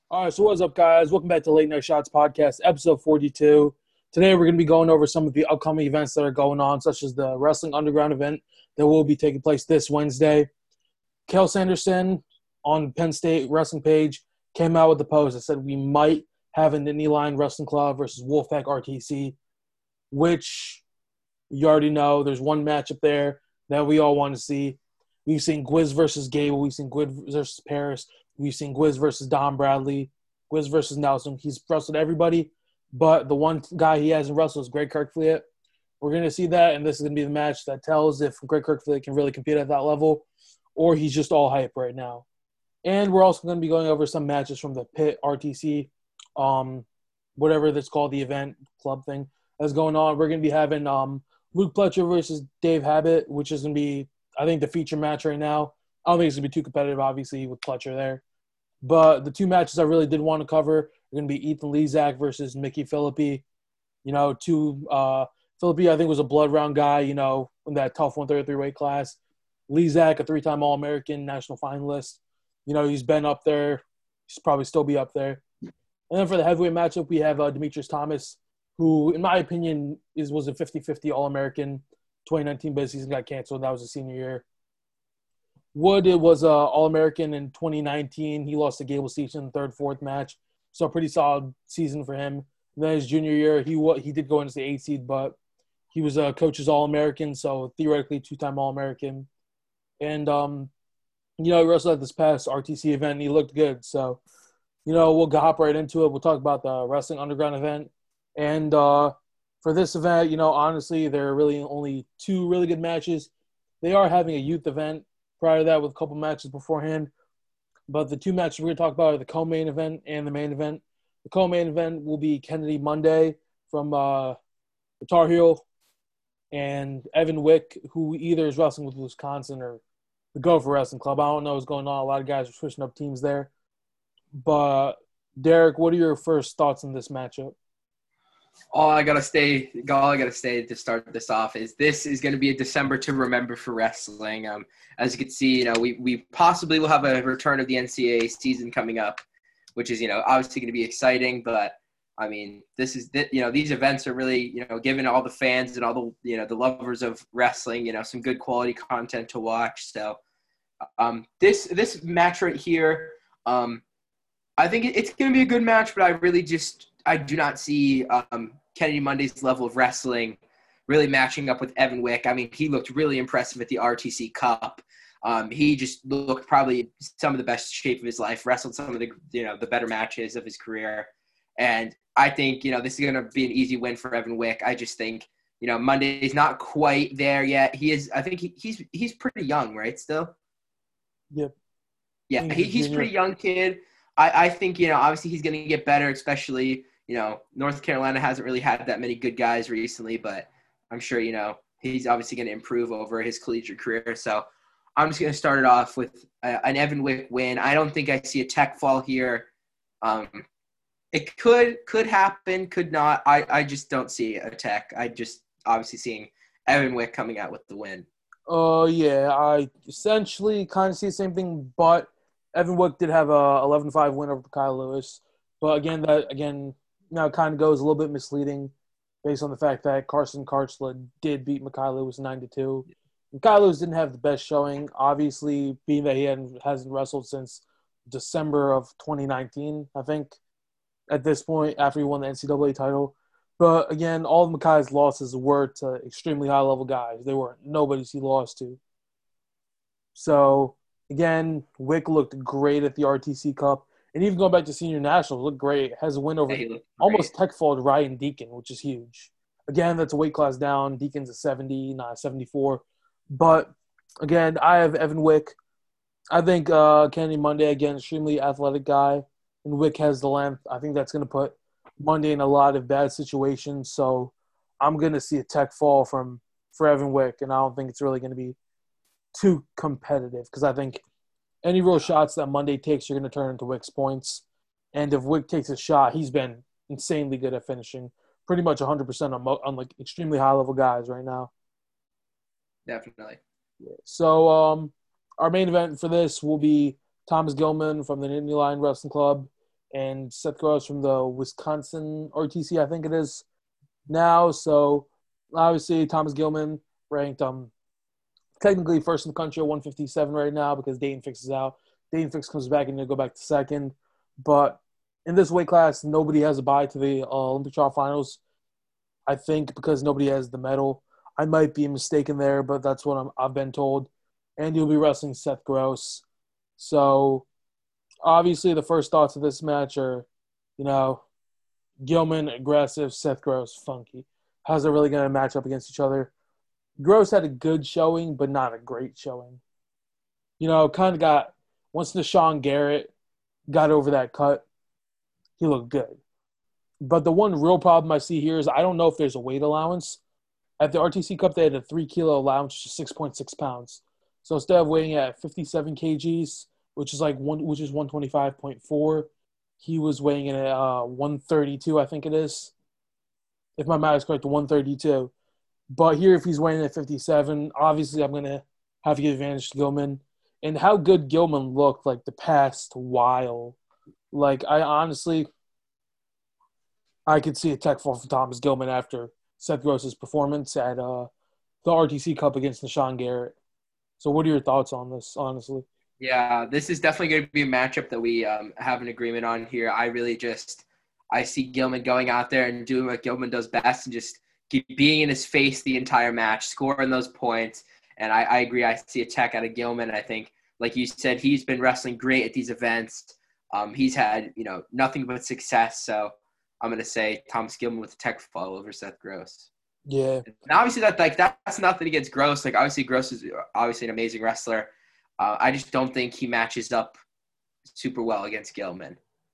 All right, so what's up, guys? Welcome back to Late Night Shots Podcast, episode 42. Today, we're going to be going over some of the upcoming events that are going on, such as the Wrestling Underground event that will be taking place this Wednesday. Cael Sanderson on Penn State Wrestling page came out with a post that said we might have a Nittany Lion Wrestling Club versus Wolfpack RTC, which you already know. There's one matchup there that we all want to see. We've seen Gwiz versus Gable. We've seen Gwiz versus Paris. We've seen Gwiz versus Don Bradley, Gwiz versus Nelson. He's wrestled everybody, but the one guy he hasn't wrestled is Greg Kirkfleet. We're going to see that, and this is going to be the match that tells if Greg Kirkfleet can really compete at that level or he's just all hype right now. And we're also going to be going over some matches from the Pit RTC, whatever that's called, the event club thing that's going on. We're going to be having Luke Pletcher versus Dave Habit, which is going to be, I think, the feature match right now. I don't think it's going to be too competitive, obviously, with Pletcher there. But the two matches I really did want to cover are going to be Ethan Lezak versus Mickey Philippi. Philippi, I think, was a blood round guy, in that tough 133 weight class. Lezak, a three-time All-American national finalist. He's been up there. He's probably still be up there. And then for the heavyweight matchup, we have Demetrius Thomas, who, in my opinion, was a 50-50 All-American. 2019 best season got canceled. That was his senior year. Wood was an All-American in 2019. He lost to Gable Stevenson in the third, fourth match. So a pretty solid season for him. And then his junior year, he did go into the 8 seed, but he was a coach's All-American, so theoretically two-time All-American. And, he wrestled at this past RTC event, and he looked good. So, we'll hop right into it. We'll talk about the Wrestling Underground event. And for this event, honestly, there are really only two really good matches. They are having a youth event prior to that with a couple matches beforehand. But the two matches we're going to talk about are the co-main event and the main event. The co-main event will be Kennedy Monday from the Tar Heel and Evan Wick, who either is wrestling with Wisconsin or the Gopher Wrestling Club. I don't know what's going on. A lot of guys are switching up teams there. But, Derek, what are your first thoughts on this matchup? All I gotta say to start this off is this is going to be a December to remember for wrestling. As you can see, we possibly will have a return of the NCAA season coming up, which is obviously going to be exciting. But I mean, these events are really giving all the fans and all the the lovers of wrestling some good quality content to watch. So this match right here, I think it's going to be a good match, but I do not see Kennedy Monday's level of wrestling really matching up with Evan Wick. I mean, he looked really impressive at the RTC Cup. He just looked probably some of the best shape of his life, wrestled some of the the better matches of his career. And I think, this is going to be an easy win for Evan Wick. I just think, Monday's not quite there yet. I think he's pretty young, right, still? Yep. Yeah, he's a pretty young kid. I think, obviously he's going to get better, especially, North Carolina hasn't really had that many good guys recently, but I'm sure, he's obviously going to improve over his collegiate career. So I'm just going to start it off with an Evan Wick win. I don't think I see a tech fall here. It could happen, could not. I just don't see a tech. I just obviously seeing Evan Wick coming out with the win. Yeah, I essentially kind of see the same thing, but Evan Wick did have a 11-5 win over Kyle Lewis. But again, now it kind of goes a little bit misleading based on the fact that Carson Karchla did beat Mikhail Lewis 9-2. Mikhail Lewis didn't have the best showing, obviously, being that he hasn't wrestled since December of 2019, I think, at this point, after he won the NCAA title. But again, all of Mikhail's losses were to extremely high-level guys. They weren't nobodies he lost to. So, again, Wick looked great at the RTC Cup. And even going back to Senior Nationals, looked great. Has a win over almost tech-falled Ryan Deacon, which is huge. Again, that's a weight class down. Deacon's a 70, not a 74. But, again, I have Evan Wick. I think Kennedy Monday, again, extremely athletic guy. And Wick has the length. I think that's going to put Monday in a lot of bad situations. So I'm going to see a tech fall for Evan Wick. And I don't think it's really going to be too competitive because I think any real shots that Monday takes, you're going to turn into Wick's points. And if Wick takes a shot, he's been insanely good at finishing. Pretty much 100% on like extremely high-level guys right now. Definitely. Yeah. So our main event for this will be Thomas Gilman from the Nittany Lion Wrestling Club and Seth Gross from the Wisconsin RTC, I think it is now. So obviously Thomas Gilman ranked technically first in the country at 157 right now because Dayton Fix is out. Dayton Fix comes back and they go back to second. But in this weight class, nobody has a bye to the Olympic trial finals. I think because nobody has the medal. I might be mistaken there, but that's what I've been told. And you'll be wrestling Seth Gross. So obviously the first thoughts of this match are, Gilman aggressive, Seth Gross funky. How's it really going to match up against each other? Gross had a good showing, but not a great showing. Kind of got – once Nashawn Garrett got over that cut, he looked good. But the one real problem I see here is I don't know if there's a weight allowance. At the RTC Cup, they had a 3-kilo allowance, which is 6.6 pounds. So instead of weighing at 57 kgs, which is 125.4, he was weighing in at 132, I think it is. If my math is correct, 132. But here, if he's weighing at 57, obviously I'm going to have to give advantage to Gilman. And how good Gilman looked, the past while. I could see a tech fall for Thomas Gilman after Seth Gross's performance at the RTC Cup against Nashawn Garrett. So what are your thoughts on this, honestly? Yeah, this is definitely going to be a matchup that we have an agreement on here. I see Gilman going out there and doing what Gilman does best and just keep being in his face the entire match, scoring those points. And I agree. I see a tech out of Gilman. I think, like you said, he's been wrestling great at these events. He's had, nothing but success. So I'm going to say Thomas Gilman with a tech fall over Seth Gross. Yeah. And obviously that's nothing against Gross. Obviously Gross is obviously an amazing wrestler. I just don't think he matches up super well against Gilman.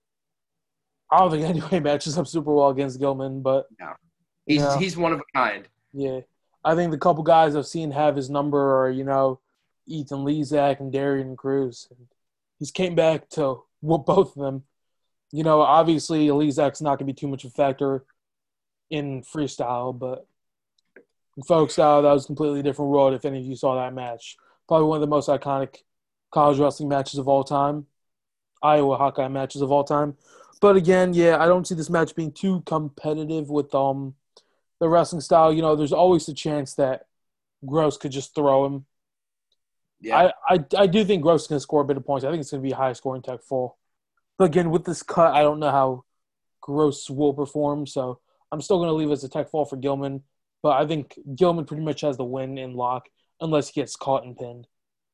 I don't think anybody matches up super well against Gilman, but no. He's one of a kind. Yeah. I think the couple guys I've seen have his number are, Ethan Lezak and Darian Cruz. He's came back to whoop both of them. Obviously Lezak's not going to be too much of a factor in freestyle, but in folk style, that was a completely different world if any of you saw that match. Probably one of the most iconic college wrestling matches of all time. Iowa Hawkeye matches of all time. But again, yeah, I don't see this match being too competitive with the wrestling style. There's always a chance that Gross could just throw him. Yeah. I do think Gross is going to score a bit of points. I think it's going to be a high-scoring tech fall. But again, with this cut, I don't know how Gross will perform, so I'm still going to leave it as a tech fall for Gilman. But I think Gilman pretty much has the win in lock unless he gets caught and pinned.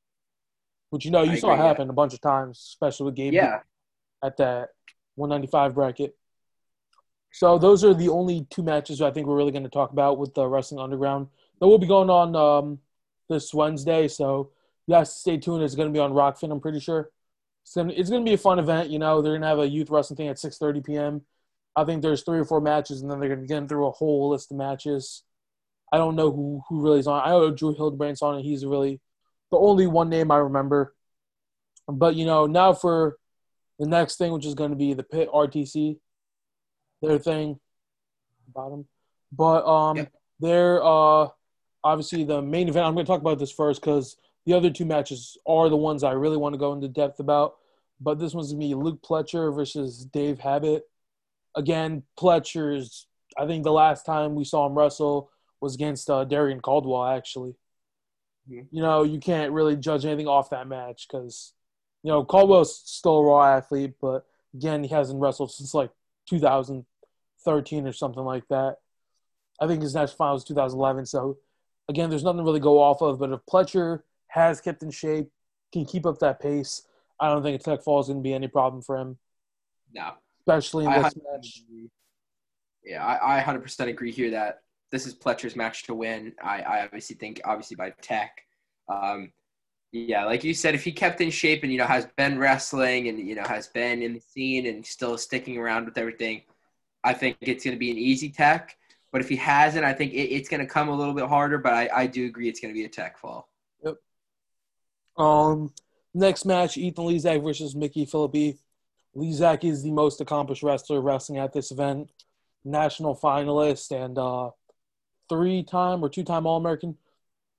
Which, you saw happen a bunch of times, especially with Gabe at that 195 bracket. So those are the only two matches I think we're really going to talk about with the Wrestling Underground. That will be going on this Wednesday, so you guys stay tuned. It's going to be on Rockfin, I'm pretty sure. It's going to be a fun event. They're going to have a youth wrestling thing at 6:30 p.m. I think there's 3 or 4 matches, and then they're going to get through a whole list of matches. I don't know who really is on. I know Drew Hildebrandt's on it. He's really the only one name I remember. But, now for the next thing, which is going to be the Pit RTC, their thing, bottom. But they're obviously the main event. I'm going to talk about this first because the other 2 matches are the ones I really want to go into depth about. But this one's going to be Luke Pletcher versus Dave Habit. Again, Pletcher's, I think the last time we saw him wrestle was against Darian Caldwell, actually. Mm-hmm. You can't really judge anything off that match because, Caldwell's still a raw athlete, but, again, he hasn't wrestled since, 2013 or something like that. I think his national final was 2011. So, again, there's nothing to really go off of. But if Pletcher has kept in shape, can keep up that pace, I don't think a tech fall is going to be any problem for him. No. Especially in this match. Yeah, I 100% agree here that this is Pletcher's match to win. I obviously think, by tech. Like you said, if he kept in shape and, has been wrestling and, has been in the scene and still sticking around with everything, I think it's going to be an easy tech. But if he hasn't, I think it's going to come a little bit harder. But I do agree it's going to be a tech fall. Yep. Next match, Ethan Lezak versus Mickey Philippi. Lezak is the most accomplished wrestler wrestling at this event. National finalist and 3-time or 2-time All-American.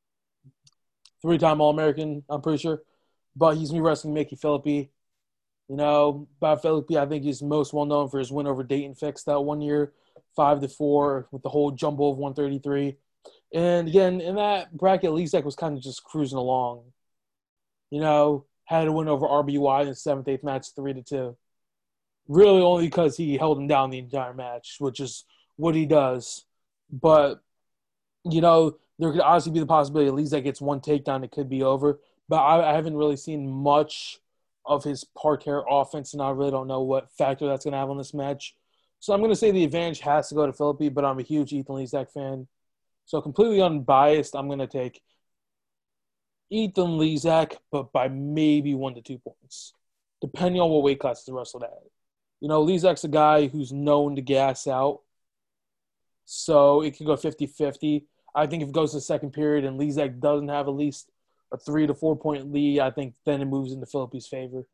3-time All-American, I'm pretty sure. But he's going to be wrestling Mickey Philippi. About Philippi, I think he's most well known for his win over Dayton Fix that one year, 5-4 with the whole jumble of 133. And again, in that bracket, Lezak was kind of just cruising along. Had a win over RBY in the 7th, 8th match, 3-2. Really only because he held him down the entire match, which is what he does. But, there could obviously be the possibility at least that gets one takedown, it could be over. But I haven't really seen much of his Parterre offense, and I really don't know what factor that's going to have on this match. So I'm going to say the advantage has to go to Philippi, but I'm a huge Ethan Lezak fan. So completely unbiased, I'm going to take Ethan Lezak, but by maybe 1 to 2 points, depending on what weight class the wrestled at. Lezak's a guy who's known to gas out, so it could go 50-50. I think if it goes to the second period and Lezak doesn't have at least a 3 to 4 point lead, I think then it moves into Philippi's favor.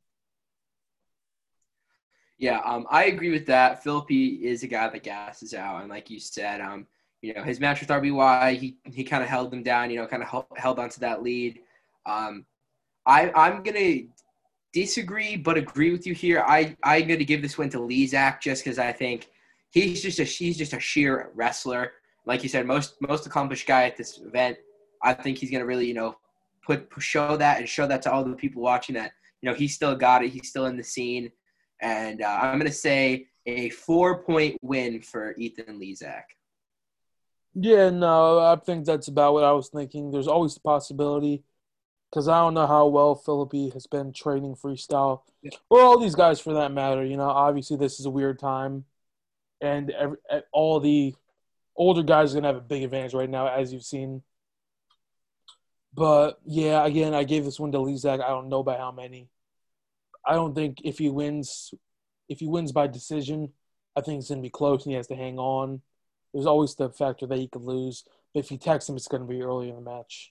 Yeah, I agree with that. Philippi is a guy that gasses out, and like you said, his match with RBY, he kind of held them down, kind of held onto that lead. I'm gonna disagree, but agree with you here. I'm gonna give this win to Lezak just because I think he's just a sheer wrestler. Like you said, most accomplished guy at this event. I think he's gonna really show that to all the people watching that he's still got it. He's still in the scene, and I'm gonna say a 4-point win for Ethan Lezak. Yeah, no, I think that's about what I was thinking. There's always the possibility because I don't know how well Philippi has been training freestyle, or all these guys for that matter. Obviously this is a weird time, and all the older guys are going to have a big advantage right now, as you've seen. But, yeah, again, I gave this one to Lezak. I don't know by how many. I don't think if he wins by decision, I think it's going to be close and he has to hang on. There's always the factor that he could lose. But if he attacks him, it's going to be early in the match.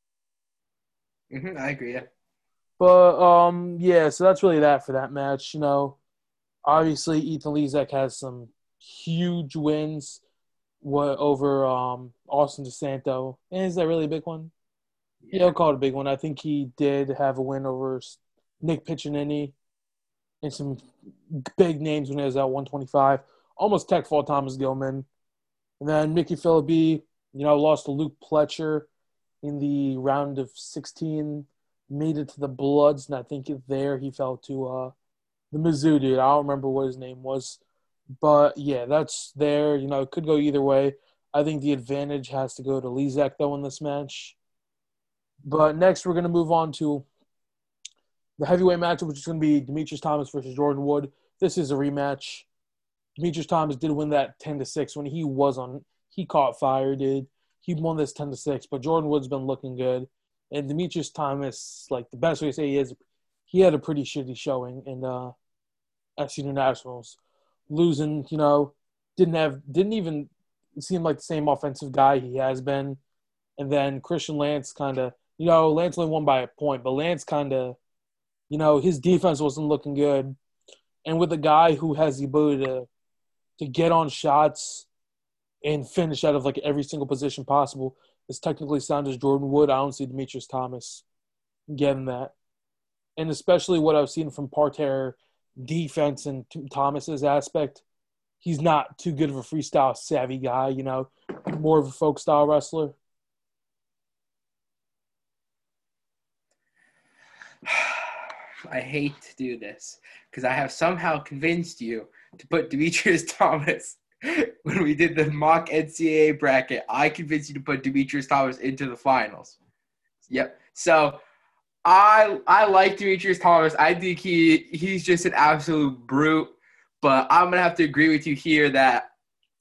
I agree, yeah. But, so that's really that for that match. Obviously Ethan Lezak has some huge wins over Austin DeSanto. And is that really a big one? Yeah, I'll call it a big one. I think he did have a win over Nick Piccinini and some big names when he was at 125. Almost tech fall Thomas Gilman. And then Mickey Philippi, lost to Luke Pletcher in the round of 16. Made it to the Bloods, and I think there he fell to the Mizzou dude. I don't remember what his name was. But, yeah, that's there. It could go either way. I think the advantage has to go to Lezak, though, in this match. But next we're going to move on to the heavyweight matchup, which is going to be Demetrius Thomas versus Jordan Wood. This is a rematch. Demetrius Thomas did win that 10-6 when he caught fire, dude. He won this 10-6, but Jordan Wood's been looking good. And Demetrius Thomas, like the best way to say he had a pretty shitty showing in SC Nationals. Losing, didn't even seem like the same offensive guy he has been. And then Christian Lance kind of, Lance only won by a point, but Lance kind of, his defense wasn't looking good. And with a guy who has the ability to get on shots and finish out of like every single position possible, as technically sound as Jordan Wood, I don't see Demetrius Thomas getting that. And especially what I've seen from Parterre defense and Thomas's aspect, he's not too good of a freestyle savvy guy, more of a folk style wrestler. I hate to do this because I have somehow convinced you to put Demetrius Thomas when we did the mock NCAA bracket. I convinced you to put Demetrius Thomas into the finals. Yep. So I like Demetrius Thomas. I think he's just an absolute brute. But I'm going to have to agree with you here that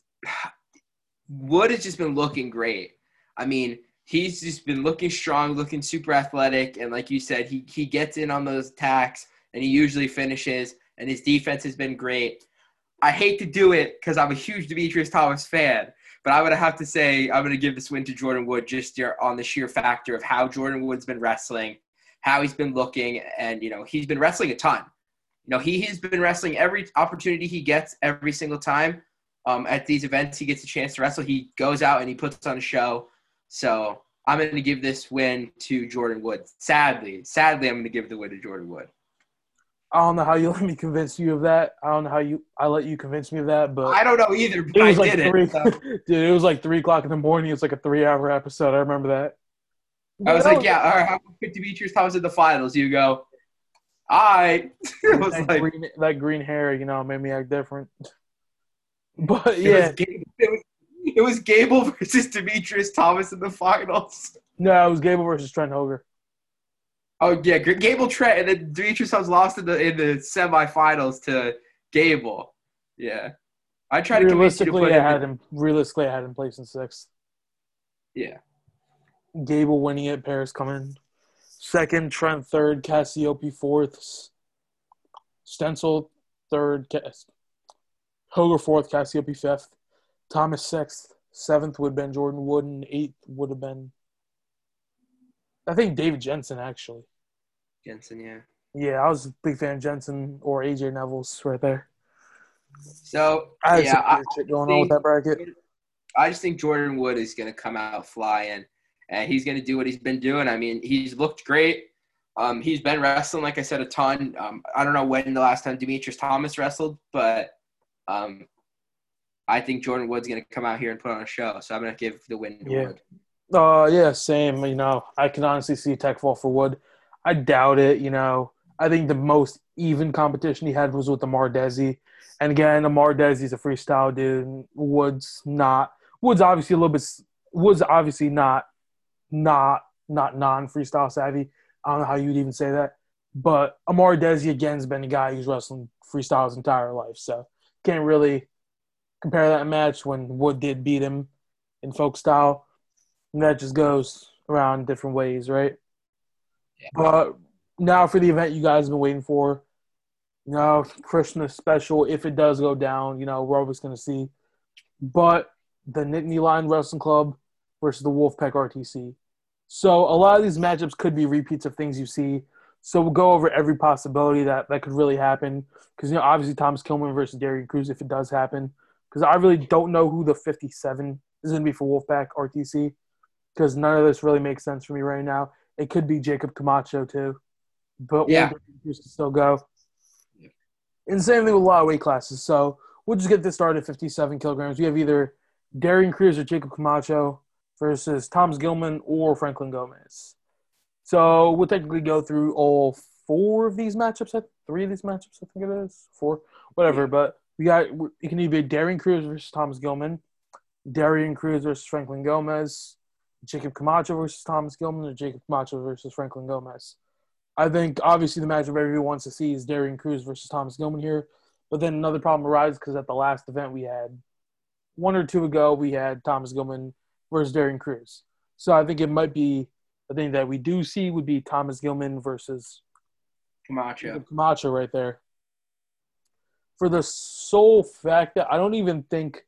Wood has just been looking great. I mean, he's just been looking strong, looking super athletic. And like you said, he gets in on those attacks, and he usually finishes. And his defense has been great. I hate to do it because I'm a huge Demetrius Thomas fan. But I'm going to have to say I'm going to give this win to Jordan Wood just on the sheer factor of how Jordan Wood's been wrestling, how he's been looking. And, he's been wrestling a ton. He has been wrestling every opportunity he gets every single time. At these events, he gets a chance to wrestle. He goes out and he puts on a show. So I'm going to give this win to Jordan Wood. Sadly, I'm going to give the win to Jordan Wood. I don't know how you let me convince you of that. I don't know how I let you convince me of that, but I don't know either, it but I was like did it. three. So Dude, it was like 3 o'clock in the morning. It's like a 3 hour episode. I remember that. I But was that like, was yeah, all right, how about Demetrius Thomas in the finals? You go, I was like, that green hair, made me act different. But it was yeah, it was Gable versus Demetrius Thomas in the finals. no, it was Gable versus Trent Hoger. Oh yeah, Gable Trent, and then Demetrius Thomas lost in the semifinals to Gable. Yeah, I tried to convince you to put him in. Realistically, I had him placing sixth. Yeah, Gable winning it. Paris coming second. Trent third. Cassiope fourth. Stencil third. Hoger fourth. Cassiope fifth. Thomas sixth. Seventh would have been Jordan Wood, and eighth would have been, I think, David Jensen, actually. Jensen, yeah. Yeah, I was a big fan of Jensen or AJ Neville's right there. So I had yeah, some weird shit going on with that bracket. I just think Jordan Wood is going to come out flying, and he's going to do what he's been doing. I mean, he's looked great. He's been wrestling, like I said, a ton. I don't know when the last time Demetrius Thomas wrestled, but I think Jordan Wood's going to come out here and put on a show. So I'm going to give the win to Wood. Yeah, same. I can honestly see tech fall for Wood. I doubt it. I think the most even competition he had was with Amar Desi. And again, Amar Desi's a freestyle dude. Wood's not. Wood's obviously not non-freestyle savvy. I don't know how you'd even say that. But Amar Desi, again, has been a guy who's wrestling freestyle his entire life. So can't really compare that match when Wood did beat him in folk style. And that just goes around different ways, right? Yeah. But now for the event you guys have been waiting for. Christmas special, if it does go down, we're always going to see. But the Nittany Lion Wrestling Club versus the Wolfpack RTC. So a lot of these matchups could be repeats of things you see. So we'll go over every possibility that could really happen. Because, obviously Thomas Kilman versus Darian Cruz, if it does happen. Because I really don't know who the 57 is going to be for Wolfpack RTC. Because none of this really makes sense for me right now. It could be Jacob Camacho, too. But Darian Cruz can still go. And same thing with a lot of weight classes. So we'll just get this started at 57 kilograms. We have either Darian Cruz or Jacob Camacho versus Thomas Gilman or Franklin Gomez. So we'll technically go through all four of these matchups. Three of these matchups, I think it is. Four. Whatever. Yeah. But it can either be Darian Cruz versus Thomas Gilman, Darian Cruz versus Franklin Gomez, Jacob Camacho versus Thomas Gilman, or Jacob Camacho versus Franklin Gomez. I think, obviously, the matchup everyone wants to see is Darian Cruz versus Thomas Gilman here. But then another problem arises because at the last event we had, one or two ago, we had Thomas Gilman versus Darian Cruz. So I think it might be – the thing that we do see would be Thomas Gilman versus Camacho right there. For the sole fact that I don't even think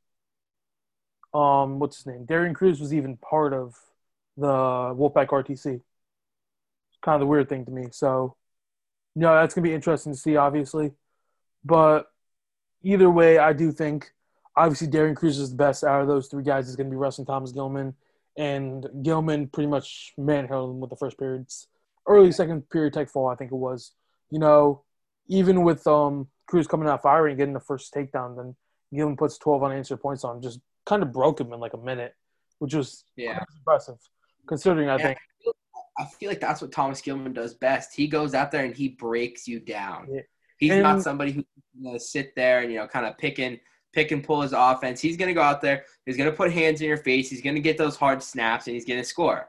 what's his name? Darian Cruz was even part of the Wolfpack RTC. Kind of the weird thing to me. So, that's going to be interesting to see, obviously. But either way, I do think, obviously, Darian Cruz is the best out of those three guys. Is going to be wrestling Thomas Gilman. And Gilman pretty much manhandled him with the first period's early second period tech fall, I think it was. Even with Cruz coming out firing and getting the first takedown, then Gilman puts 12 unanswered points on him, just kind of broke him in like a minute, which was impressive, considering I feel like that's what Thomas Gilman does best. He goes out there and he breaks you down. Yeah. He's not somebody who's going to sit there and, kind of pick and pull his offense. He's going to go out there. He's going to put hands in your face. He's going to get those hard snaps, and he's going to score.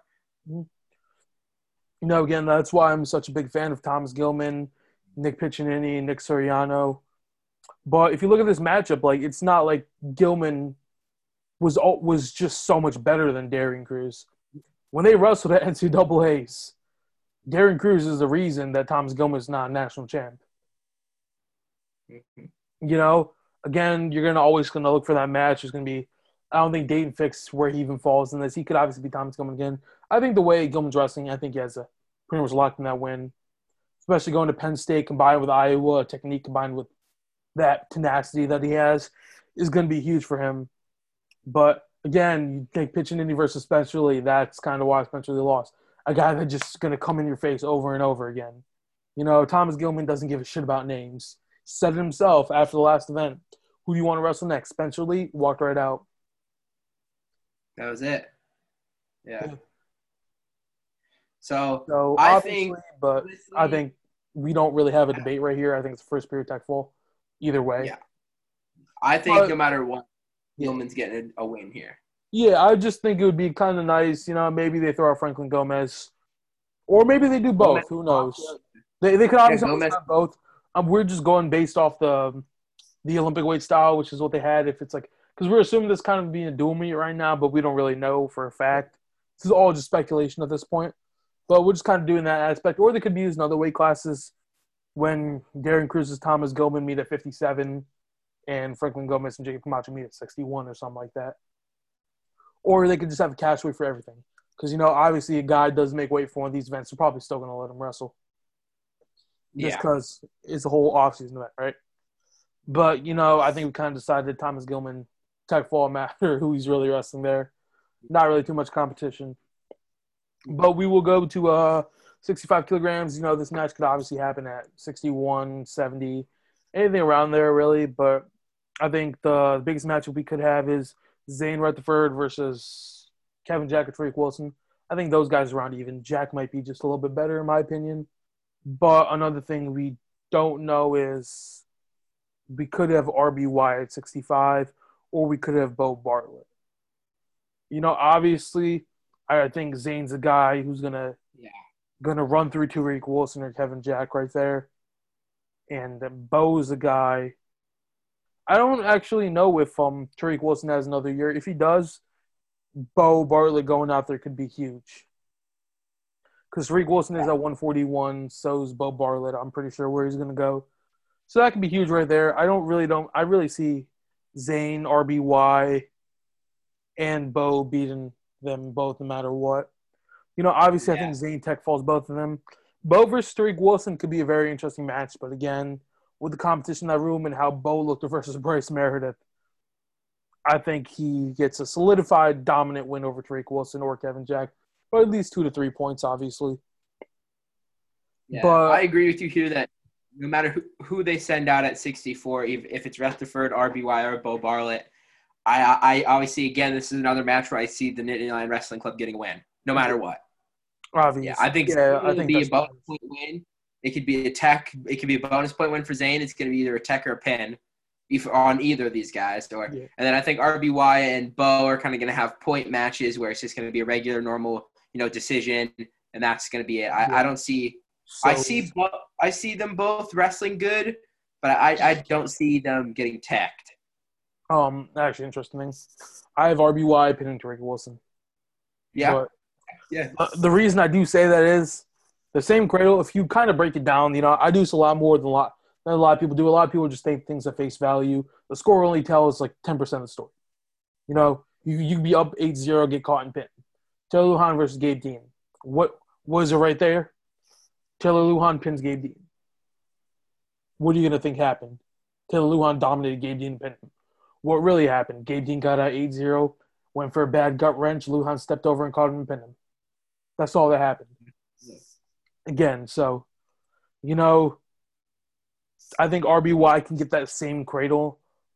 Again, that's why I'm such a big fan of Thomas Gilman, Nick Piccinini, Nick Soriano. But if you look at this matchup, it's not like Gilman was just so much better than Darian Cruz. When they wrestled at NCAAs, Darian Cruz is the reason that Thomas Gilman is not a national champ. Mm-hmm. Again, you're always going to look for that match. There's going to be – I don't think Dayton fixed where he even falls in this. He could obviously be Thomas Gilman again. I think the way Gilman's wrestling, I think he has pretty much locked in that win, especially going to Penn State combined with Iowa, technique combined with that tenacity that he has is going to be huge for him. But – again, you take Piccinini versus Spencer Lee. That's kind of why Spencer Lee lost. A guy that's just going to come in your face over and over again. You know, Thomas Gilman doesn't give a shit about names. Said it himself after the last event. Who do you want to wrestle next? Spencer Lee walked right out. That was it. Yeah. Yeah. So So I obviously, think, but I honestly, think we don't really have a debate right here. I think it's first period tech fall. Either way. yeah, I think But no matter what, yeah. Gilman's getting a win here. Yeah, I just think it would be kind of nice, you know, maybe they throw out Franklin Gomez. Or maybe they do Gomez, both. Who knows? They could yeah, obviously always Gomez. have both. We're just going based off the Olympic weight style, which is what they had. If it's like, because we're assuming this kind of being a dual meet right now, but we don't really know for a fact. This is all just speculation at this point. But we're just kind of doing that aspect. Or they could be using other weight classes when Darren Cruz's Thomas Gilman meet at 57 and Franklin Gomez and Jacob Camacho meet at 61 or something like that. Or they could just have a cash weight for everything. Because, you know, obviously a guy does make weight for one of these events. They're probably still going to let him wrestle. Just Yeah, because it's a whole offseason event, right? But, you know, I think we kind of decided Thomas Gilman, tech fall matter, who he's really wrestling there. Not really too much competition. But we will go to 65 kilograms. You know, this match could obviously happen at 61, 70, anything around there, really. But I think the biggest matchup we could have is Zane Rutherford versus Kevin Jack or Tariq Wilson. I think those guys are around even. Jack might be just a little bit better, in my opinion. But another thing we don't know is we could have RBY at 65, or we could have Bo Bartlett. You know, obviously, I think Zane's a guy who's yeah, gonna run through Tariq Wilson or Kevin Jack right there, and then Bo's a guy. I don't actually know if Tariq Wilson has another year. If he does, Bo Bartlett going out there could be huge. Because Tariq Wilson is at 141, so is Bo Bartlett. I'm pretty sure where he's gonna go. So that could be huge right there. I really see Zane, RBY, and Bo beating them both no matter what. You know, obviously I yeah, think Zane Tech falls both of them. Bo versus Tariq Wilson could be a very interesting match, but again, with the competition in that room and how Bo looked versus Bryce Meredith, I think he gets a solidified dominant win over Tariq Wilson or Kevin Jack, or at least 2 to 3 points, obviously. yeah. I But agree with you here that no matter who they send out at 64, if it's Rutherford, RBY, or Bo Bartlett, I obviously, again, this is another match where I see the Nittany Lion Wrestling Club getting a win, no matter what. Yeah, I obviously, think yeah, I it'll think be a that's bonus point win. It could be a tech. It could be a bonus point win for Zayn. It's going to be either a tech or a pin, if on either of these guys. yeah, And then I think RBY and Bo are kind of going to have point matches where it's just going to be a regular, normal, decision, and that's going to be it. I yeah. don't see. So I see them both wrestling good, but I don't see them getting teched. actually interesting thing. I have RBY pinning Tariq Wilson, Yeah, but yeah, the reason I do say that is the same cradle. If you kind of break it down, you know, I do this a lot more than a lot of people do. A lot of people just take things at face value. The score only tells like 10% of the story. You know, you could be up 8-0, get caught and pinned. Taylor Lujan versus Gabe Dean. What was it right there? Taylor Lujan pins Gabe Dean. What are you gonna think happened? Taylor Lujan dominated Gabe Dean and pinned him. What really happened? Gabe Dean got out 8-0, went for a bad gut wrench. Lujan stepped over and caught him and pinned him. That's all that happened. Again, so, you know, I think RBY can get that same cradle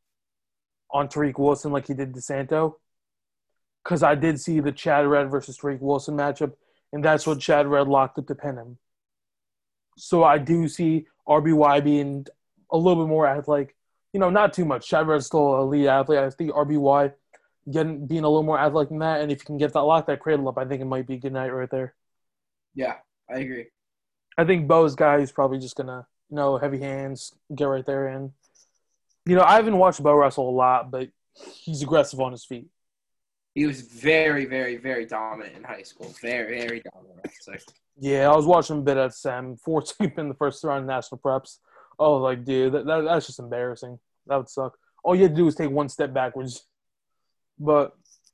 on Tariq Wilson like he did DeSanto. Because I did see the Chad Red versus Tariq Wilson matchup, and that's what Chad Red locked up to pin him. So I do see RBY being a little bit more athletic. You know, not too much. Chad Red's still an elite athlete. I think RBY being a little more athletic than that, and if you can get that lock that cradle up, I think it might be a good night right there. yeah. I agree. I think Bo's guy is probably just gonna, you know, heavy hands, get right there and you know, I haven't watched Bo wrestle a lot, but he's aggressive on his feet. He was very, very, very dominant in high school. Very, very dominant wrestler. Yeah, I was watching a bit at Sam, 14th in the first round of national preps. Oh, like, dude, that's just embarrassing. That would suck. All you had to do was take one step backwards. But,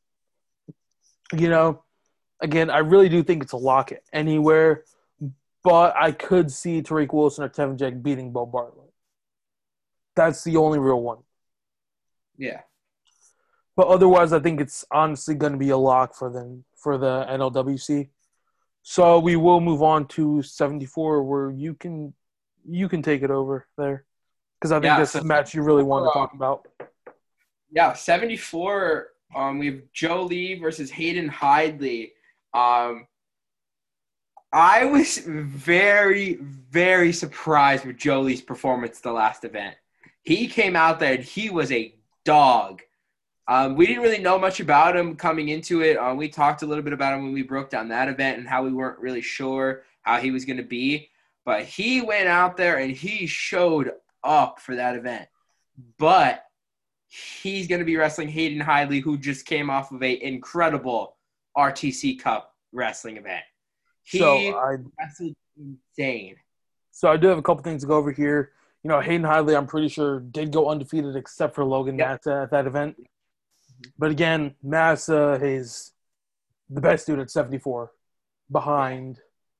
you know, again, I really do think it's a lock anywhere, but I could see Tariq Wilson or Kevin Jack beating Bo Bartlett. That's the only real one. Yeah. But otherwise, I think it's honestly going to be a lock for the NLWC. So we will move on to 74, where you can take it over there, because I think Yeah, this so is the match you really wanted to talk about. yeah, 74. We have Joe Lee versus Hayden Hidley. Um, I was very, very surprised with Joe Lee's performance the last event. He came out there and he was a dog. We didn't really know much about him coming into it. We talked a little bit about him when we broke down that event and how we weren't really sure how he was going to be. But he went out there and he showed up for that event. But he's going to be wrestling Hayden Hidley, who just came off of an incredible RTC Cup wrestling event. So He I wrestled insane. so I do have a couple things to go over here. Hayden Hidley, I'm pretty sure, did go undefeated except for Logan Yep. Massa at that event. But again, Massa is the best dude at 74, behind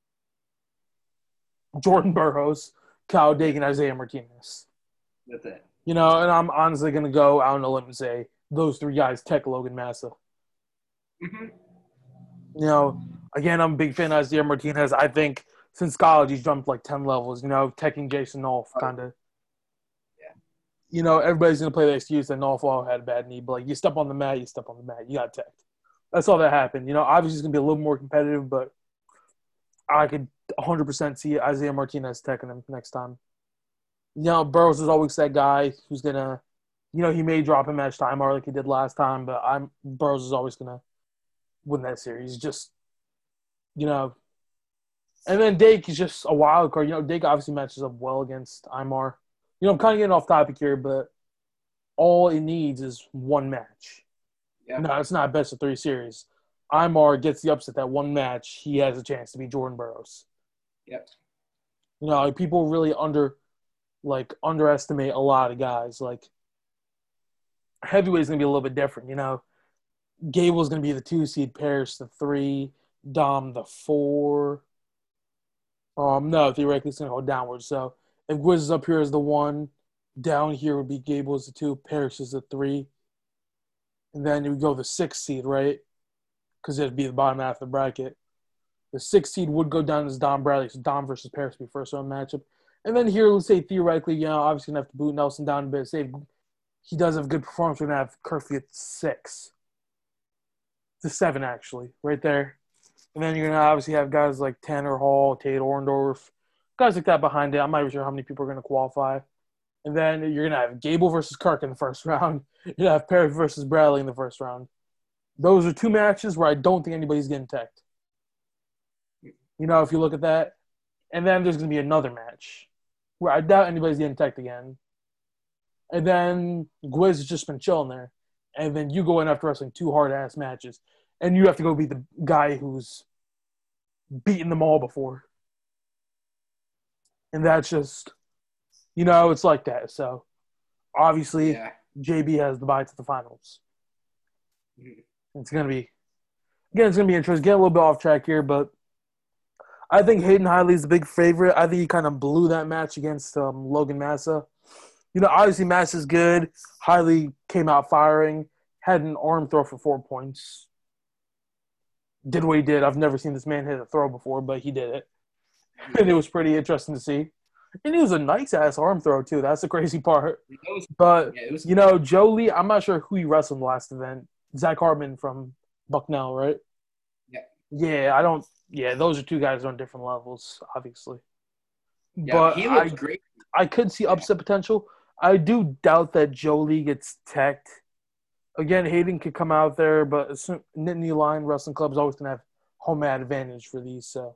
Jordan Burroughs, Kyle Dagan, Isaiah Martinez. That's it. And I'm honestly going to go out on a limb and say those three guys tech Logan Massa. Mm-hmm. Again, I'm a big fan of Isaiah Martinez. I think since college, he's jumped like 10 levels, teching Jason Nolf, kind of. Everybody's going to play the excuse that Nolf had a bad knee, but you step on the mat, you got teched. That's all that happened. Obviously, it's going to be a little more competitive, but I could 100% see Isaiah Martinez teching him next time. Burroughs is always that guy who's going to, he may drop a match timer like he did last time, but Burroughs is always going to win that series. Just, and then Dake is just a wild card. Dake obviously matches up well against Imar. I'm kind of getting off topic here, but all it needs is one match. Yeah. No, it's not a best of three series. Imar gets the upset that one match, he has a chance to beat Jordan Burroughs. Yep. People really underestimate a lot of guys. Like, heavyweight's going to be a little bit different, Gable's going to be the 2 seed, Parrish the 3, Dom the 4. No, theoretically it's going to go downwards. So if Gwiz is up here as the 1, down here would be Gable as the 2, Parrish is the 3. And then you go the 6 seed, right? Because it'd be the bottom half of the bracket. The 6 seed would go down as Dom Bradley. So Dom versus Parrish would be first round matchup. And then here, let's say theoretically, obviously going to have to boot Nelson down a bit. Say if he does have a good performance, we're going to have Curfew at 6. To 7, actually, right there. And then you're going to obviously have guys like Tanner Hall, Tate Orndorff, guys like that behind it. I'm not even sure how many people are going to qualify. And then you're going to have Gable versus Kirk in the first round. You're going to have Perry versus Bradley in the first round. Those are 2 matches where I don't think anybody's getting teched. If you look at that. And then there's going to be another match where I doubt anybody's getting teched again. And then Gwiz has just been chilling there. And then you go in after wrestling 2 hard-ass matches. And you have to go beat the guy who's beaten them all before. And that's just, it's like that. So, obviously, JB has the bye to the finals. It's going to be interesting. Get a little bit off track here, but I think Hayden Hidley is the big favorite. I think he kind of blew that match against Logan Massa. Obviously Massa's good. Hidley came out firing, had an arm throw for 4 points. Did what he did. I've never seen this man hit a throw before, but he did it. And it was pretty interesting to see. And it was a nice-ass arm throw, too. That's the crazy part. But, Joe Lee, I'm not sure who he wrestled last event. Zach Hartman from Bucknell, right? Yeah. Those are 2 guys on different levels, obviously. Yeah, but he looked great. I could see upset potential. I do doubt that Joe Lee gets teched. Again, Hayden could come out there, but Nittany Lion Wrestling Club is always going to have home advantage for these. So,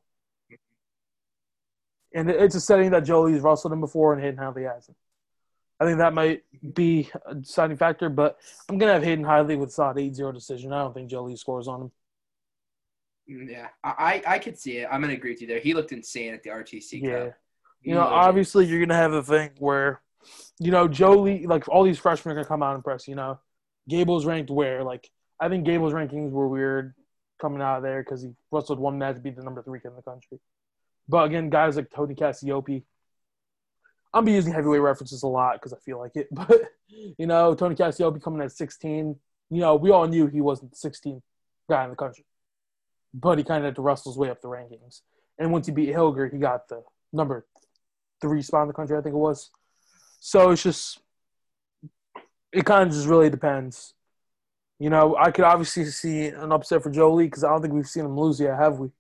and it's a setting that Joe Lee's wrestled in before, and Hayden Hidley hasn't. I think that might be a deciding factor, but I'm going to have Hayden Hidley with a solid 8-0 decision. I don't think Joe Lee scores on him. Yeah, I could see it. I'm going to agree with you there. He looked insane at the RTC Cup. Obviously you're going to have a thing where, Joe Lee, like all these freshmen are going to come out and press, Gable's ranked where? Like, I think Gable's rankings were weird coming out of there because he wrestled 1 match, beat the number 3 kid in the country. But again, guys like Tony Cassiope, I'm be using heavyweight references a lot because I feel like it. But, Tony Cassiope coming at 16, we all knew he wasn't the 16th guy in the country. but he kind of had to wrestle his way up the rankings. And once he beat Hilger, he got the number 3 spot in the country, I think it was. So it's just, it kind of just really depends. You know, I could obviously see an upset for Joe Lee because I don't think we've seen him lose yet, have we?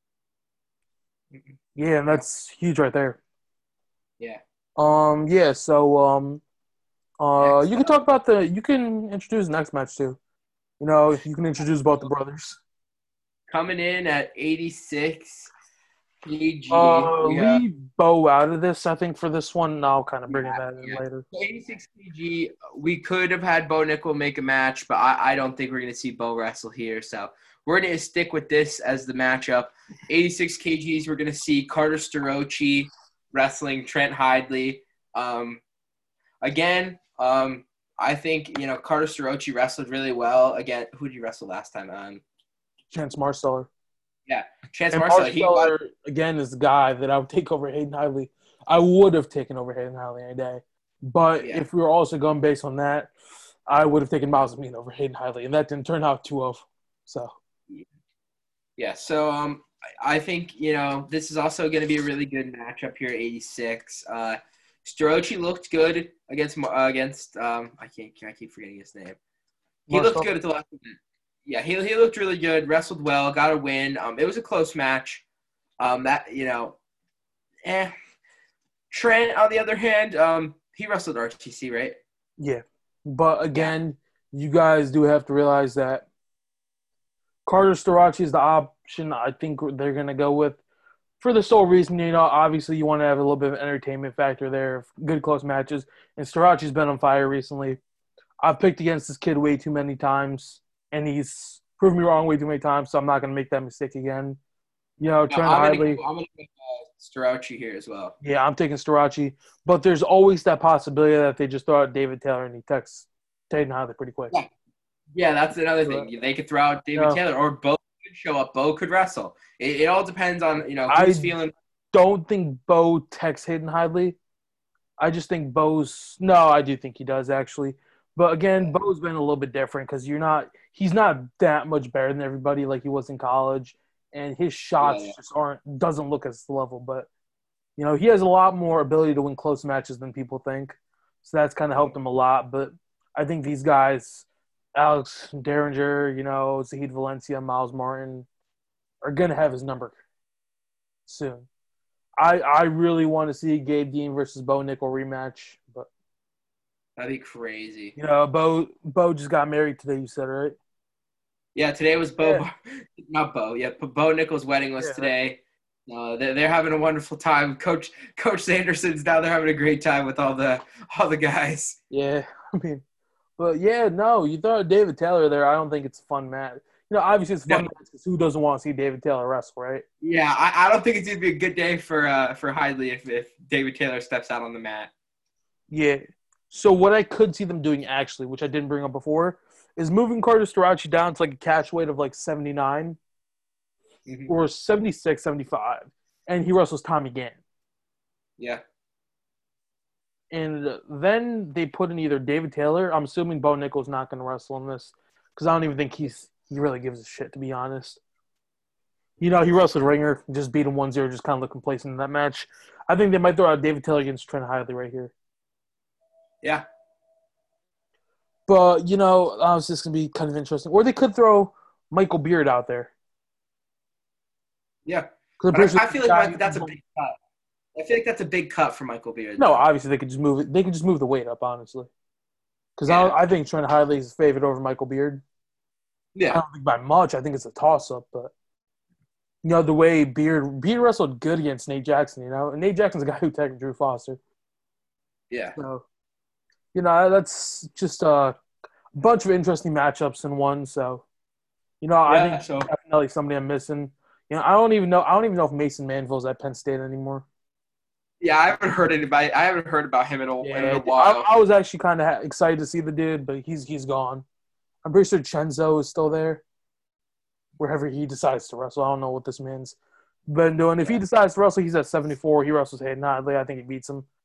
Yeah, and that's huge right there. Yeah. Yeah. So, Next you can up, talk about you can introduce the next match too. You know, you can introduce both the brothers. coming in at 86 kg, we have Leave Bo out of this, I think, for this one. And I'll kind of bring that in yeah, later. 86 kg. We could have had Bo Nickel make a match, but I don't think we're going to see Bo wrestle here. So we're going to stick with this as the matchup. 86 kgs, we're going to see Carter Starocci wrestling Trent Hidley. Again, I think, Carter Starocci wrestled really well. Again, who did he wrestle last time? Chance Marsteller. Yeah, Chance And Marsteller. Marsteller, again, is the guy that I would take over Hayden Hidley. I would have taken over Hayden Hidley any day. But if we were also going based on that, I would have taken Miles Amin over Hayden Hidley. And that didn't turn out 2-0. So. Yeah, so I think, this is also going to be a really good matchup here at 86. Starocci looked good against I keep forgetting his name. He looked good at the last minute. Yeah, he looked really good, wrestled well, got a win. It was a close match. Trent, on the other hand, he wrestled RTC, right? Yeah. But again, you guys do have to realize that Carter Starocci is the option I think they're going to go with for the sole reason, obviously you want to have a little bit of entertainment factor there, good close matches. And Starocci's been on fire recently. I've picked against this kid way too many times, and he's proved me wrong way too many times, so I'm not going to make that mistake again. Trent Hidley. I'm going to pick Starocci here as well. Yeah, I'm taking Starocci. But there's always that possibility that they just throw out David Taylor and he texts Hayden Hidley pretty quick. Yeah, that's another thing. They could throw out David Taylor, or Bo could show up. Bo could wrestle. It all depends on, who's feeling. Don't think Bo texts Hayden Hidley. I just think I do think he does actually. But again, Bo's been a little bit different because he's not that much better than everybody like he was in college, and his shots just doesn't look as level. But he has a lot more ability to win close matches than people think, so that's kind of helped him a lot. But I think these guys, Alex Derringer, Zahid Valencia, Miles Martin, are gonna have his number soon. I really want to see Gabe Dean versus Bo Nickel rematch, but that'd be crazy. Bo just got married today. You said, right? Yeah, today was not Bo. Yeah, Bo Nickel's wedding was today. They're having a wonderful time. Coach Sanderson's down there having a great time with all the guys. Yeah, but you throw David Taylor there. I don't think it's a fun match. Obviously it's fun because who doesn't want to see David Taylor wrestle, right? Yeah, I don't think it's going to be a good day for Hidley if David Taylor steps out on the mat. Yeah. So what I could see them doing actually, which I didn't bring up before, is moving Carter Starocci down to like a catch weight of like 79 or 76, 75, and he wrestles Tommy Gann. Yeah. And then they put in either David Taylor. I'm assuming Bo Nickel's not going to wrestle in this because I don't even think he really gives a shit, to be honest. He wrestled Ringer, just beat him 1-0, just kind of look complacent in that match. I think they might throw out David Taylor against Trent Hidley right here. Yeah. But, it's just going to be kind of interesting. Or they could throw Michael Beard out there. Yeah. I feel like that's a big cut. I feel like that's a big cut for Michael Beard. No, obviously they could just move it. They could just move the weight up, honestly. Because I think Trent Hidley is favored over Michael Beard. Yeah. I don't think by much. I think it's a toss-up, but the way Beard wrestled good against Nate Jackson, and Nate Jackson's a guy who tagged Drew Foster. Yeah. So, that's just a bunch of interesting matchups in one. So, I think definitely somebody I'm missing. I don't even know if Mason Manville's at Penn State anymore. Yeah, I haven't heard about him in a while. I was actually kind of excited to see the dude, but he's gone. I'm pretty sure Chenzo is still there, wherever he decides to wrestle. I don't know what this man's been doing. If he decides to wrestle, he's at 74. He wrestles Hayden Hidley. I think he beats him.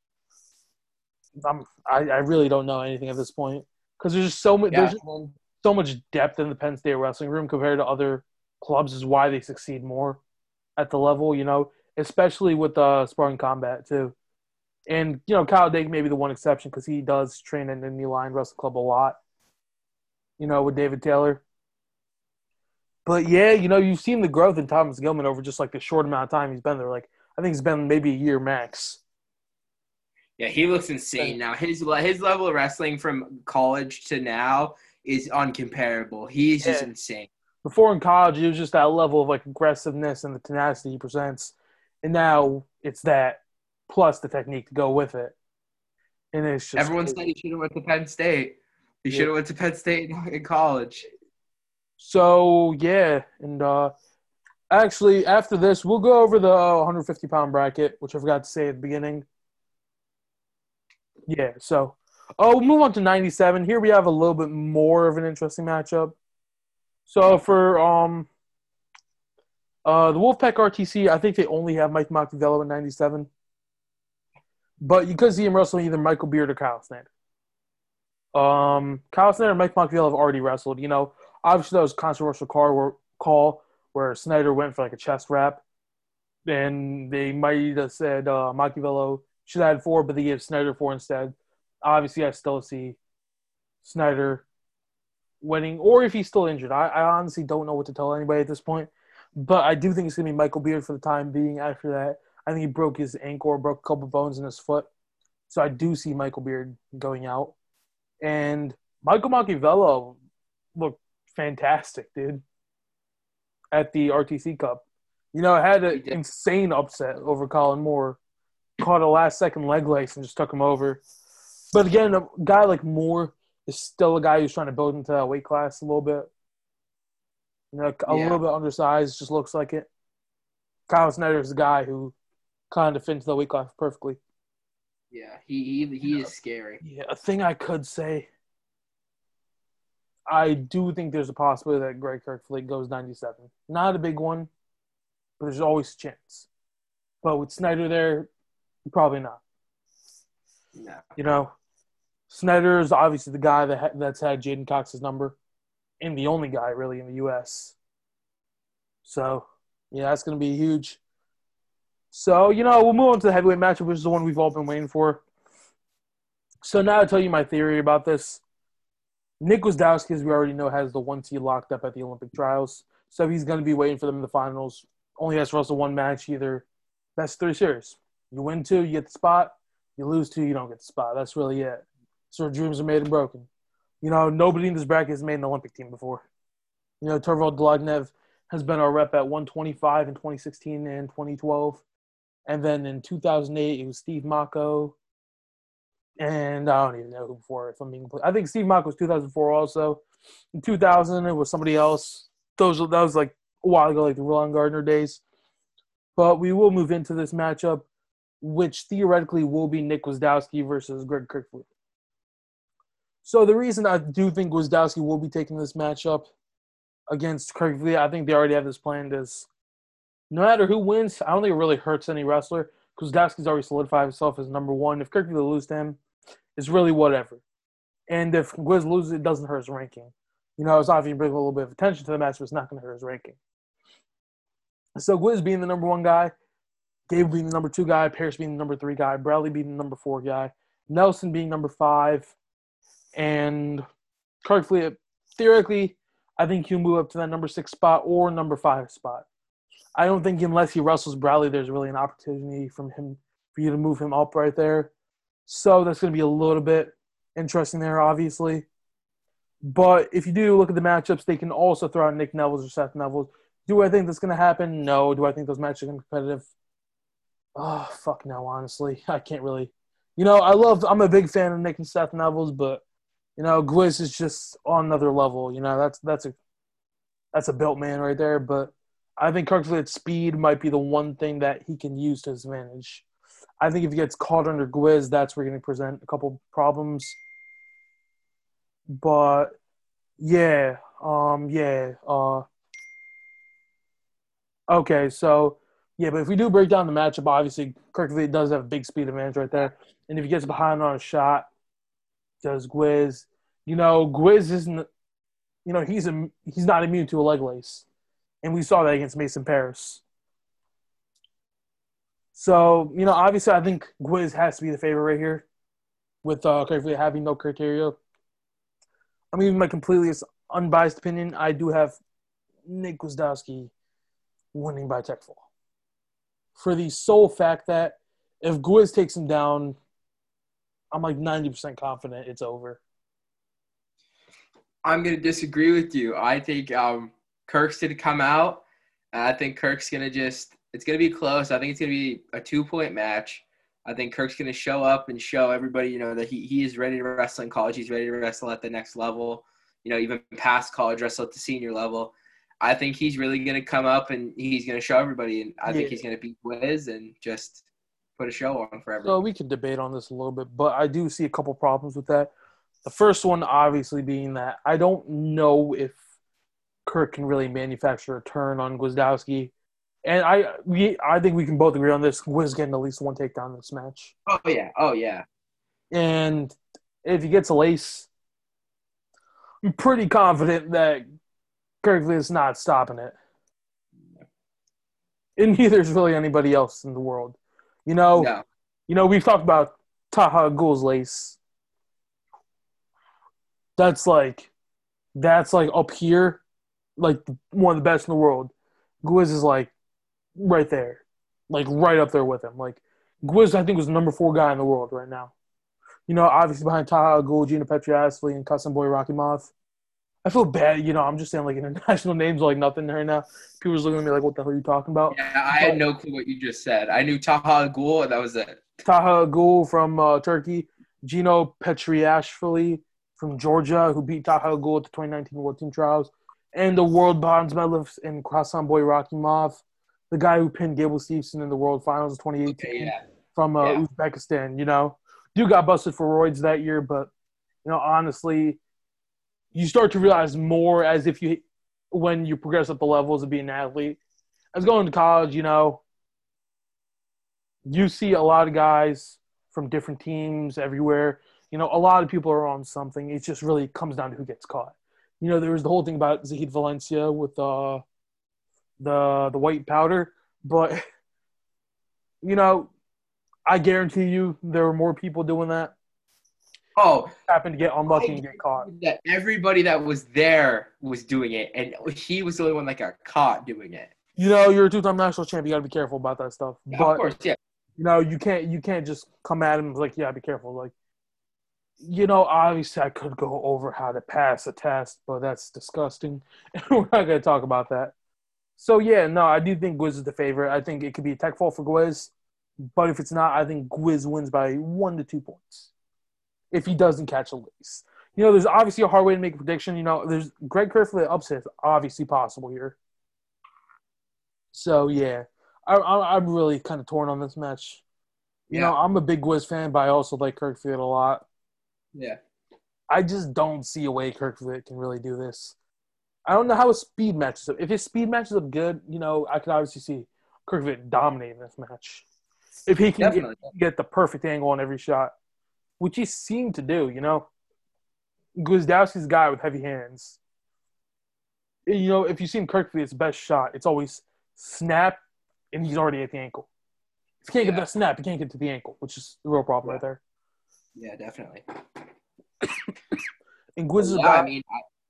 I really don't know anything at this point because there's just so much. There's so much depth in the Penn State wrestling room compared to other clubs is why they succeed more at the level, especially with sparring combat too. And Kyle Dake may be the one exception because he does train in the New Line Wrestling Club a lot, with David Taylor. But yeah, you've seen the growth in Thomas Gilman over just like the short amount of time he's been there. Like I think it's been maybe a year max. Yeah, he looks insane now. His level of wrestling from college to now is uncomparable. He's just insane. Before in college, it was just that level of like aggressiveness and the tenacity he presents, and now it's that plus the technique to go with it. And it's just everyone said he should have went to Penn State. He should have went to Penn State in college. So yeah, and actually after this, we'll go over the 150-pound bracket, which I forgot to say at the beginning. Yeah, so we'll move on to 97. Here we have a little bit more of an interesting matchup. So for the Wolfpack RTC, I think they only have Mike Machiavello in 97. But you could see him wrestling either Michael Beard or Kyle Snyder. Kyle Snyder and Mike Machiavello have already wrestled. Obviously that was a controversial call where Snyder went for like a chest wrap. And they might have said Machiavello should have had 4, but they gave Snyder 4 instead. Obviously, I still see Snyder winning, or if he's still injured. I honestly don't know what to tell anybody at this point. But I do think it's going to be Michael Beard for the time being after that. I think he broke his ankle or broke a couple bones in his foot. So I do see Michael Beard going out. And Michael Machiavello looked fantastic, dude, at the RTC Cup. Had an insane upset over Colin Moore. Caught a last-second leg lace and just took him over. But again, a guy like Moore is still a guy who's trying to build into that weight class a little bit. A little bit undersized, just looks like it. Kyle Snyder is the guy who kind of fits the weight class perfectly. Yeah, he is scary. Yeah, a thing I could say, I do think there's a possibility that Greg Kirkfleet goes 97. Not a big one, but there's always a chance. But with Snyder there, probably not. No. Snyder is obviously the guy that's had Jaden Cox's number, and the only guy really in the U.S. So, yeah, that's going to be huge. So, we'll move on to the heavyweight matchup, which is the one we've all been waiting for. So now I'll tell you my theory about this. Nick Gwiazdowski, as we already know, has the 1 seed locked up at the Olympic trials. So he's going to be waiting for them in the finals. Only has to wrestle 1 match, either best 3 series. You win 2, you get the spot. You lose 2, you don't get the spot. That's really it. So dreams are made and broken. Nobody in this bracket has made an Olympic team before. Torvald Dlagnev has been our rep at 125 in 2016 and 2012. And then in 2008, it was Steve Mocco. And I don't even know who before, if I'm being complete. I think Steve Mocco was 2004 also. In 2000, it was somebody else. That was like a while ago, like the Roland Gardner days. But we will move into this matchup, which theoretically will be Nick Gwiazdowski versus Greg Kirkfleet. So the reason I do think Gwiazdowski will be taking this matchup against Kirkfleet, I think they already have this planned, is no matter who wins, I don't think it really hurts any wrestler. Gwiazdowski's already solidified himself as number 1. If Kirkfleet loses to him, it's really whatever. And if Gwiz loses, it doesn't hurt his ranking. It's obviously bring a little bit of attention to the match, but it's not going to hurt his ranking. So Gwiz being the number 1 guy, Gabe being the number 2 guy, Parrish being the number 3 guy, Bradley being the number 4 guy, Nelson being number 5, and Kirkfleet, theoretically, I think he'll move up to that number 6 spot or number 5 spot. I don't think unless he wrestles Bradley, there's really an opportunity for you to move him up right there. So that's going to be a little bit interesting there, obviously. But if you do look at the matchups, they can also throw out Nick Neville or Seth Neville. Do I think that's going to happen? No. Do I think those matches are going to be competitive? Oh, fuck no, honestly. I can't really. I'm a big fan of Nick and Seth Neville's, but, Gwiz is just on another level. That's a built man right there. But I think Kirkfleet's speed might be the one thing that he can use to his advantage. I think if he gets caught under Gwiz, that's where he's going to present a couple problems. But, yeah. Okay, so, yeah, but if we do break down the matchup, obviously Kirkfleet does have a big speed advantage right there. And if he gets behind on a shot, does Gwiz. Gwiz isn't, he's not immune to a leg lace. And we saw that against Mason Paris. So, obviously I think Gwiz has to be the favorite right here with Kirkfleet having no criteria. I mean, my completely unbiased opinion, I do have Nick Gwiazdowski winning by tech fall. For the sole fact that if Gwiz takes him down, I'm like 90% confident it's over. I'm going to disagree with you. I think Kirk's going to come out. I think Kirk's going to it's going to be close. I think it's going to be a 2-point match. I think Kirk's going to show up and show everybody, that he is ready to wrestle in college. He's ready to wrestle at the next level, even past college, wrestle at the senior level. I think he's really going to come up and he's going to show everybody. And I think he's going to beat Gwiz and just put a show on for everyone. So we can debate on this a little bit, but I do see a couple problems with that. The first one obviously being that I don't know if Kirk can really manufacture a turn on Gwiazdowski. And I think we can both agree on this. Gwiz getting at least one takedown in this match. Oh, yeah. And if he gets a lace, I'm pretty confident that Kirkley is not stopping it. And neither is really anybody else in the world. No. We've talked about Taha Ghul's lace. That's like up here, like one of the best in the world. Gwiz is like right there, like right up there with him. Like Gwiz, I think, was the number 4 guy in the world right now. Obviously behind Taha Ghul, Gina Petriashvili, and Kasanboy Rakimov. I feel bad, I'm just saying like international names are like nothing right now. People are looking at me like, what the hell are you talking about? Yeah, I had no clue what you just said. I knew Taha Ghul, and that was it. Taha Ghul from Turkey, Gino Petriashvili from Georgia, who beat Taha Ghul at the 2019 World Team Trials, and the world bronze medalist in Kasanboy Rakimov, the guy who pinned Gable Steveson in the World Finals in 2018 from Uzbekistan. Dude got busted for roids that year, but honestly, you start to realize more when you progress up the levels of being an athlete. As going to college, you see a lot of guys from different teams everywhere. A lot of people are on something. It just really comes down to who gets caught. There was the whole thing about Zahid Valencia with the white powder, but I guarantee you there were more people doing that. Oh, happened to get unlucky and get caught. That everybody that was there was doing it, and he was the only one that got caught doing it. You're a 2-time national champ. You got to be careful about that stuff. Yeah, but, of course, yeah. You can't just come at him like, yeah, be careful. Like, obviously I could go over how to pass a test, but that's disgusting. And we're not going to talk about that. So, yeah, no, I do think Gwiz is the favorite. I think it could be a tech fall for Gwiz. But if it's not, I think Gwiz wins by 1 to 2 points if he doesn't catch a lace. There's obviously a hard way to make a prediction. There's Greg Kerfoot upset is obviously possible here. So, yeah, I'm really kind of torn on this match. I'm a big Gwiz fan, but I also like Kirkfield a lot. Yeah. I just don't see a way Kirkfield can really do this. I don't know how his speed matches up. If his speed matches up good, I could obviously see Kirkfield dominating this match. If he can get the perfect angle on every shot, which he seemed to do, Gwiazdowski's a guy with heavy hands. If you've seen Kirkfield's best shot, it's always snap, and he's already at the ankle. If he can't get that snap, he can't get to the ankle, which is the real problem right there. Yeah, definitely. And Gwiz is a guy.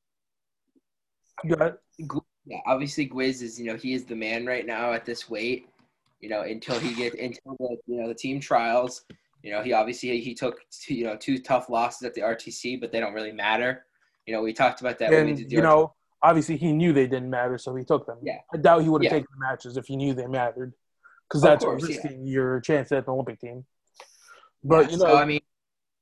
Yeah, obviously Gwiz is, he is the man right now at this weight. Until he gets into the team trials. He took 2 tough losses at the RTC, but they don't really matter. We talked about that. And obviously he knew they didn't matter, so he took them. Yeah, I doubt he would have taken the matches if he knew they mattered, because that's risking your chance at the Olympic team. But so I mean,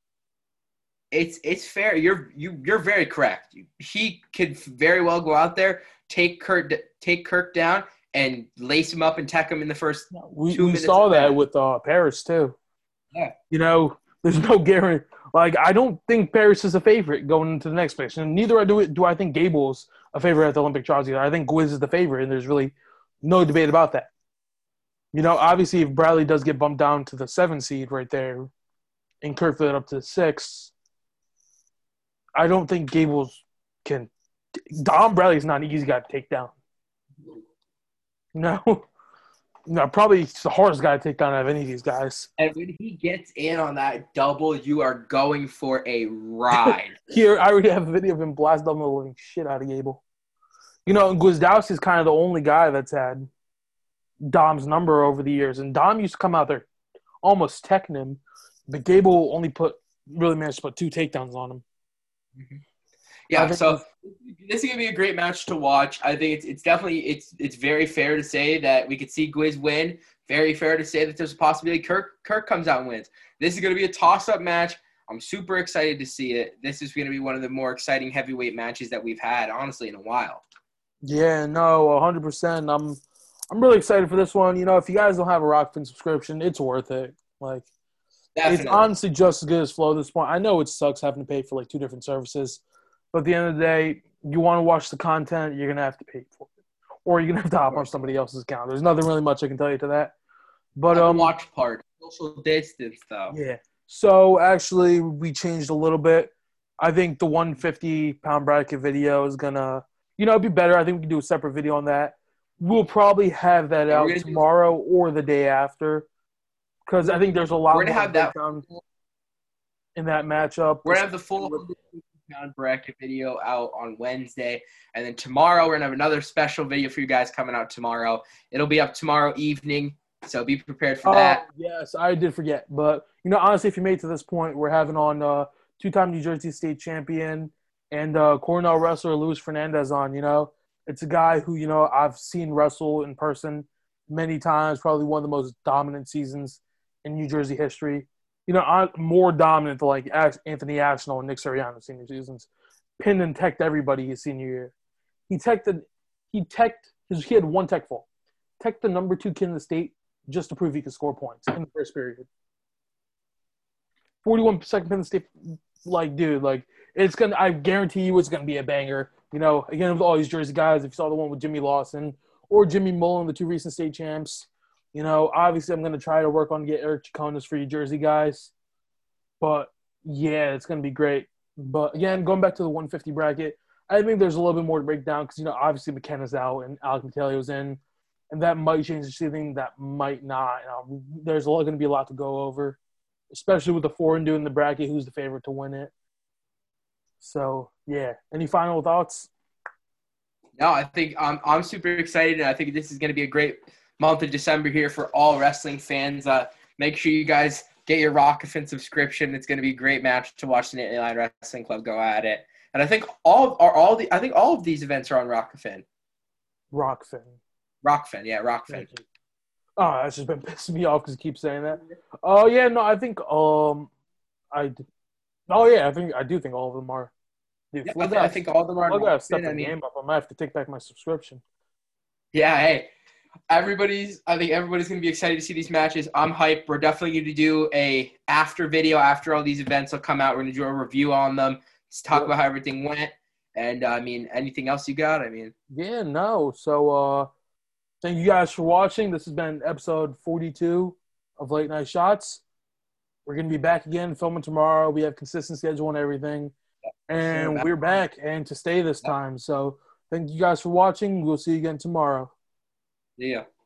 it's fair. You're very correct. He could very well go out there, take Kirk down, and lace him up and tech him in the first 2 minutes. We saw that with Paris too. Yeah. There's no guarantee. Like, I don't think Paris is a favorite going into the next match, and neither do I think Gable's a favorite at the Olympic trials either. I think Gwiz is the favorite, and there's really no debate about that. Obviously, if Bradley does get bumped down to the 7 seed right there, and Kirkfield up to the 6, I don't think Gables can. Dom Bradley's not an easy guy to take down. No. No, probably the hardest guy to take down out of any of these guys. And when he gets in on that double, you are going for a ride. Here, I already have a video of him blast down the living shit out of Gable. You know, Gwiazdowski is kind of the only guy that's had Dom's number over the years. And Dom used to come out there almost teching him, but Gable only really managed to put 2 takedowns on him. Mm-hmm. Yeah, so this is gonna be a great match to watch. I think it's definitely it's very fair to say that we could see Gwiz win. Very fair to say that there's a possibility Kirk comes out and wins. This is gonna be a toss-up match. I'm super excited to see it. This is gonna be one of the more exciting heavyweight matches that we've had, honestly, in a while. Yeah, no, 100%. I'm really excited for this one. You know, if you guys don't have a Rockfin subscription, it's worth it. Like, definitely. It's honestly just as good as Flow at this point. I know it sucks having to pay for like 2 different services. But at the end of the day, you want to watch the content, you're going to have to pay for it. Or you're going to have to hop on somebody else's account. There's nothing really much I can tell you to that. But watch part. Social distance, though. Yeah. So, actually, we changed a little bit. I think the 150-pound bracket video is going to, it'd be better. I think we can do a separate video on that. We'll probably have that out tomorrow or the day after. Because I think there's a lot more have that in that matchup. We're going to have the full pound bracket video out on Wednesday, and then tomorrow we're gonna have another special video for you guys coming out tomorrow. It'll be up tomorrow evening, so be prepared for that. Yes, I did forget, but honestly, if you made it to this point, we're having on 2-time New Jersey State champion and Cornell wrestler Luis Fernandez on. It's a guy who I've seen wrestle in person many times, probably one of the most dominant seasons in New Jersey history. More dominant than like Anthony Ashnall and Nick Soriano senior seasons. Pinned and teched everybody his senior year. He had 1 tech fall. Teched the number 2 kid in the state just to prove he could score points in the first period. 41-second pin in the state. Like, dude, I guarantee you it's gonna be a banger. Again, with all these Jersey guys, if you saw the one with Jimmy Lawson or Jimmy Mullen, the 2 recent state champs. Obviously I'm going to try to work on get Eric Chaconas for you Jersey guys. But, yeah, it's going to be great. But, again, going back to the 150 bracket, I think there's a little bit more to break down because, obviously McKenna's out and Alec Metalio's in. And that might change the seating. That might not. There's going to be a lot to go over, especially with the 4 and doing the bracket, who's the favorite to win it. So, yeah. Any final thoughts? No, I think I'm super excited, and I think this is going to be a great – month of December here for all wrestling fans. Make sure you guys get your Rockfin subscription. It's going to be a great match to watch the Nittany Lion Wrestling Club go at it. And I think all of these events are on Rockfin. Rockfin, yeah, Rockfin. Oh, that's just been pissing me off because you keep saying that. Oh yeah, no, I think I do think all of them are. Dude, yeah, I think all of them are. I gotta step the game up. I might have to take back my subscription. Yeah, hey. I think everybody's going to be excited to see these matches. I'm hyped. We're definitely going to do a after video after all these events will come out. We're going to do a review on them. Let's talk about how everything went. And, anything else you got? Yeah, no. So, thank you guys for watching. This has been episode 42 of Late Night Shots. We're going to be back again filming tomorrow. We have consistent schedule and everything. And we're back and to stay this time. So, thank you guys for watching. We'll see you again tomorrow. Yeah.